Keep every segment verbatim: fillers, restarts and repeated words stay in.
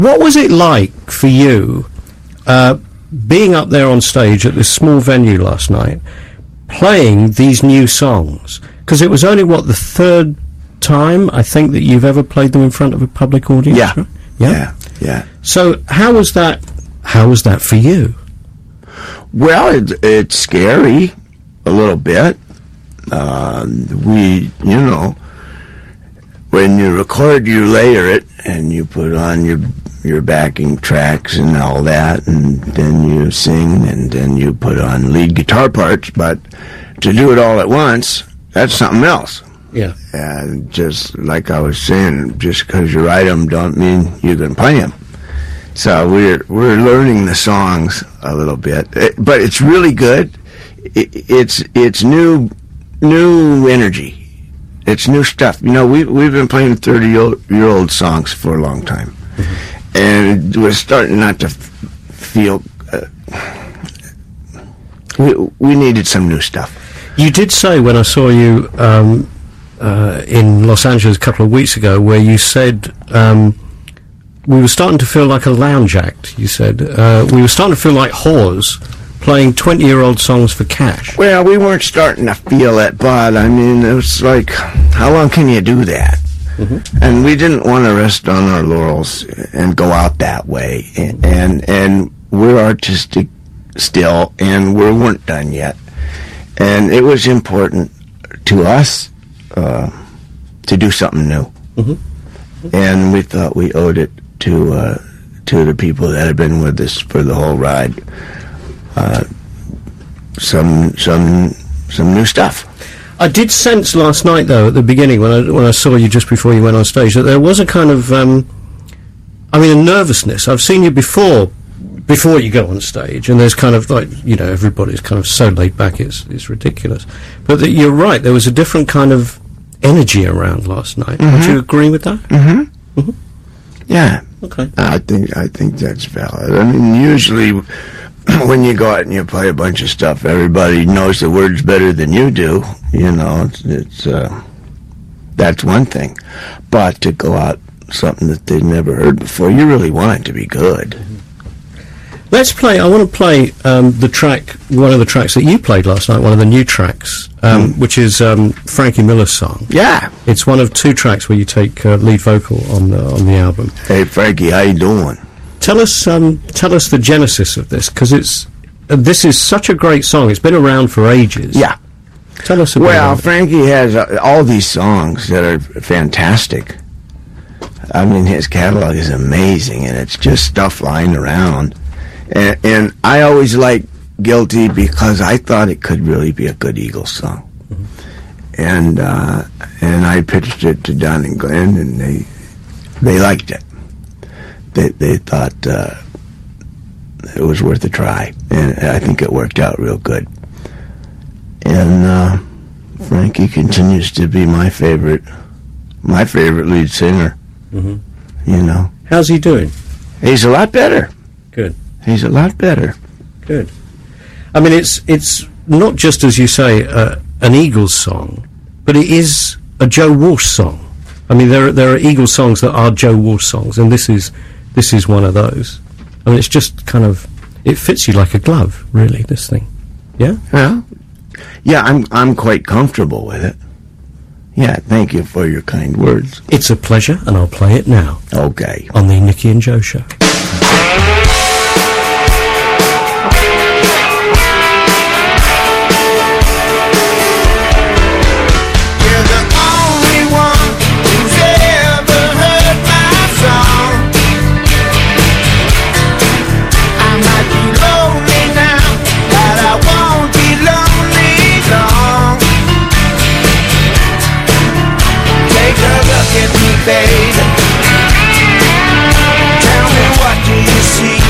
What was it like for you uh, being up there on stage at this small venue last night, playing these new songs? Because it was only, what, the third time, I think, that you've ever played them in front of a public audience? Yeah. Right? Yeah. Yeah. Yeah. So how was that, how was that for you? Well, it, it's scary a little bit. Uh, we, you know, when you record, you layer it, and you put on your your backing tracks and all that, and then you sing, and then you put on lead guitar parts. But to do it all at once, that's something else. Yeah. And just like I was saying, just because you write them don't mean you can play them. So we're we're learning the songs a little bit, it, but it's really good. It, it's it's new new energy. It's new stuff. You know, we we've been playing thirty year old songs for a long time, mm-hmm. and we're starting not to f- feel. Uh, we we needed some new stuff. You did say when I saw you um, uh, in Los Angeles a couple of weeks ago, where you said. Um, We were starting to feel like a lounge act, you said. Uh, we were starting to feel like whores playing twenty-year-old songs for cash. Well, we weren't starting to feel it, but, I mean, it was like, how long can you do that? Mm-hmm. And we didn't want to rest on our laurels and go out that way. And, and, and we're artistic still, and we weren't done yet. And it was important to us uh, to do something new. Mm-hmm. And we thought we owed it to uh, to the people that have been with us for the whole ride. Uh, some some some new stuff. I did sense last night, though, at the beginning when I when I saw you just before you went on stage, that there was a kind of, um, I mean, a nervousness. I've seen you before before you go on stage, and there's kind of like, you know, everybody's kind of so laid back, it's it's ridiculous. But that you're right, there was a different kind of energy around last night. Mm-hmm. Would you agree with that? Mm-hmm. Mm-hmm. Yeah. Okay. I think I think that's valid. I mean, usually when you go out and you play a bunch of stuff, everybody knows the words better than you do. You know, it's, it's uh, that's one thing. But to go out something that they've never heard before, you really want it to be good. Mm-hmm. Let's play. I want to play um, the track, one of the tracks that you played last night, one of the new tracks, um, mm. which is um, Frankie Miller's song. Yeah, it's one of two tracks where you take uh, lead vocal on the on the album. Hey, Frankie, how you doing? Tell us, um, tell us the genesis of this, because it's uh, this is such a great song. It's been around for ages. Yeah. Tell us about well, it. Frankie has uh, all these songs that are fantastic. I mean, his catalog is amazing, and it's just stuff lying around. And, and I always liked Guilty because I thought it could really be a good Eagles song. Mm-hmm. And uh, and I pitched it to Don and Glenn, and they they liked it. They they thought uh, it was worth a try, and I think it worked out real good. And uh, Frankie continues to be my favorite, my favorite lead singer. Mm-hmm. You know, how's he doing? He's a lot better. Good. He's a lot better. Good. I mean, it's it's not just, as you say, uh, an Eagles song, but it is a Joe Walsh song. I mean, there are, there are Eagles songs that are Joe Walsh songs, and this is this is one of those. I mean, it's just kind of, it fits you like a glove, really, this thing. Yeah? Yeah. Yeah, I'm I'm quite comfortable with it. Yeah, thank you for your kind words. It's a pleasure, and I'll play it now. Okay. On the Nicky and Joe Show. Baby, tell me, what do you see?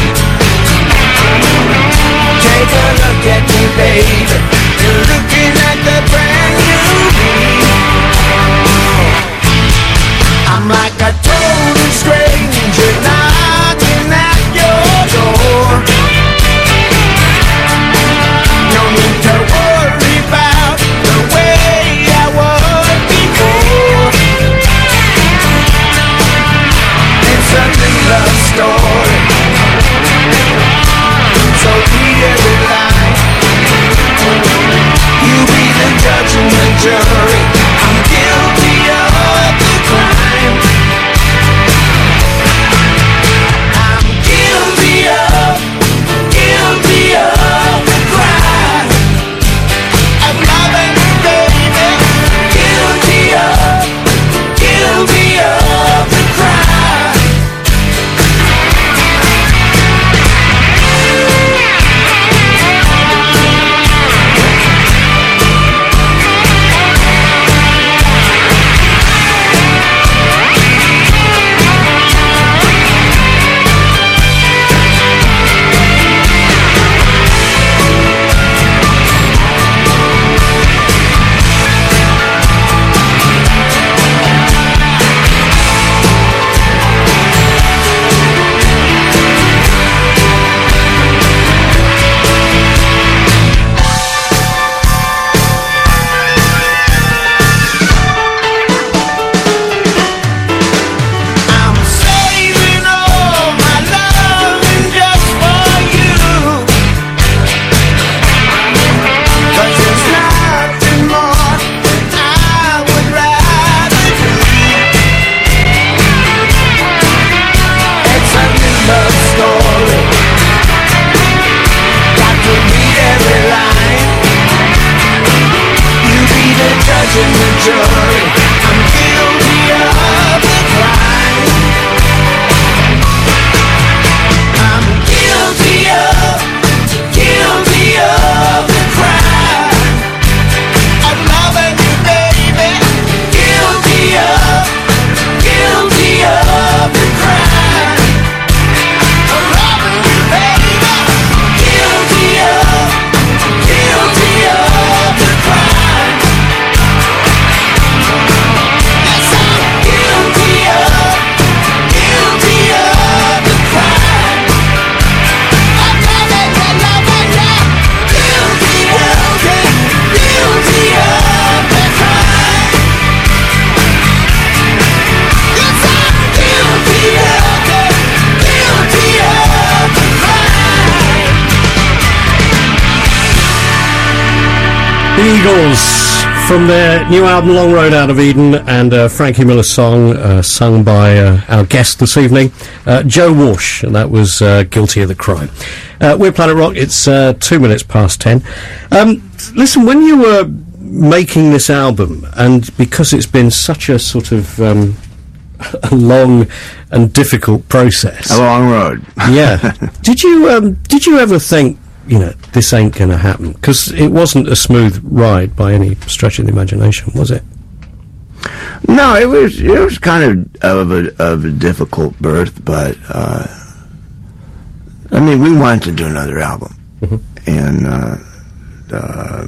Eagles from their new album Long Road Out of Eden, and uh, Frankie Miller's song uh, sung by uh, our guest this evening, uh, Joe Walsh, and that was uh, Guilty of the Crime. Uh, we're Planet Rock. It's uh, two minutes past ten. Um, listen, when you were making this album, and because it's been such a sort of um, a long and difficult process, a long road, yeah, did you um, did you ever think, you know, this ain't going to happen? Because it wasn't a smooth ride by any stretch of the imagination, was it? No, it was it was kind of of a, of a difficult birth, but uh, I mean, we wanted to do another album, mm-hmm. and uh, uh,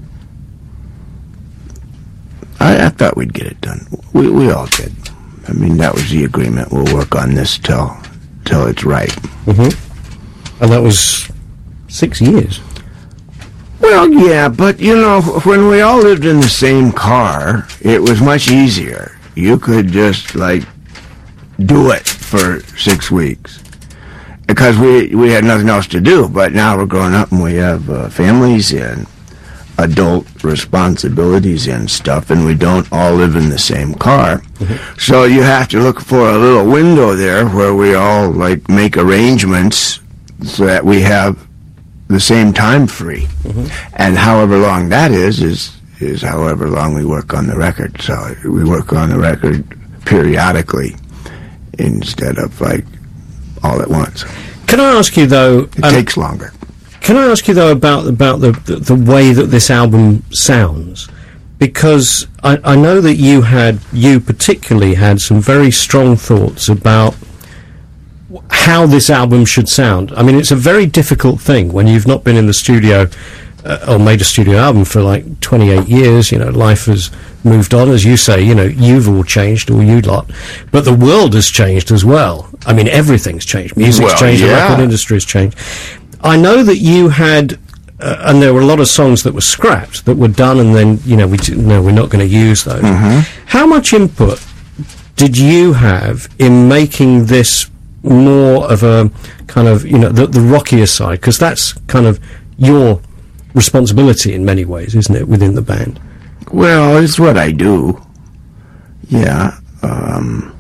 I, I thought we'd get it done. We we all did. I mean, that was the agreement. We'll work on this till till it's right. Mm-hmm. And that was six years. Well, yeah, but, you know, when we all lived in the same car, it was much easier. You could just, like, do it for six weeks. Because we we had nothing else to do. But now we're growing up and we have uh, families and adult responsibilities and stuff, and we don't all live in the same car. Mm-hmm. So you have to look for a little window there where we all, like, make arrangements so that we have the same time free. Mm-hmm. And however long that is, is is however long we work on the record. So we work on the record periodically instead of, like, all at once. Can I ask you, though... It um, takes longer. Can I ask you, though, about, about the, the, the way that this album sounds? Because I, I know that you had, you particularly had some very strong thoughts about how this album should sound. I mean, it's a very difficult thing when you've not been in the studio uh, or made a studio album for like twenty-eight years. You know, life has moved on, as you say. You know, you've all changed, all you lot, but the world has changed as well. I mean, everything's changed. Music's well, changed. Yeah. The record industry's changed. I know that you had, uh, and there were a lot of songs that were scrapped that were done, and then, you know, we d- no, we're not going to use those. Mm-hmm. How much input did you have in making this more of a kind of, you know, the, the rockier side? Because that's kind of your responsibility in many ways, isn't it, within the band? Well, it's what I do. Yeah. Um,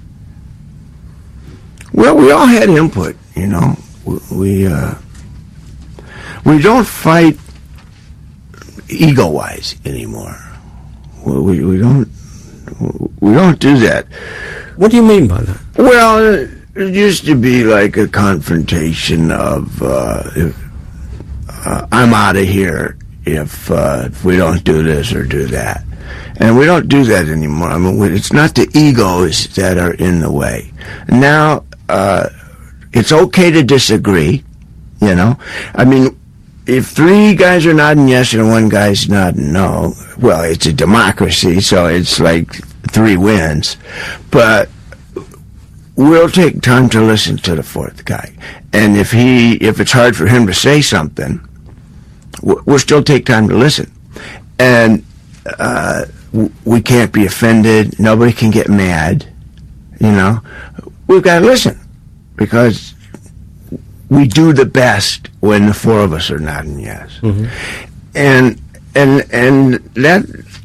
well, we all had input, you know. We, we, uh, we don't fight ego-wise anymore. We, we, we don't, we don't do that. What do you mean by that? Well, it used to be like a confrontation of, uh, if, uh, I'm out of here if, uh, if we don't do this or do that. And we don't do that anymore. I mean, it's not the egos that are in the way. Now, uh, it's okay to disagree, you know. I mean, if three guys are nodding yes and one guy's nodding no, well, it's a democracy, so it's like three wins. But we'll take time to listen to the fourth guy. And if he, if it's hard for him to say something, we'll still take time to listen. And uh, we can't be offended. Nobody can get mad, you know. We've got to listen, because we do the best when the four of us are nodding yes. Mm-hmm. And and and that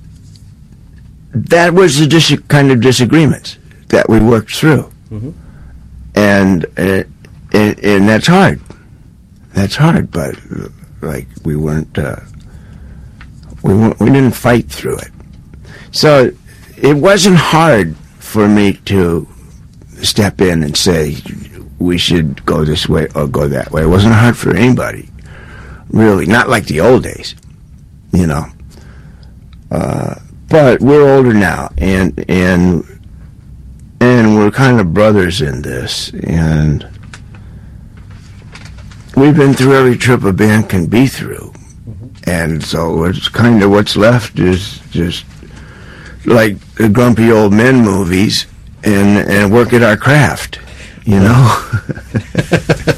that was the dis- kind of disagreements that we worked through. Mm-hmm. And, uh, and and that's hard. That's hard, but like we weren't uh, we weren't, we didn't fight through it. So it wasn't hard for me to step in and say we should go this way or go that way. It wasn't hard for anybody, really. Not like the old days, you know. Uh, but we're older now, and and and we're kind of brothers in this, and we've been through every trip a band can be through, mm-hmm. and so it's kind of what's left is just like the grumpy old men movies, and and work at our craft, you know.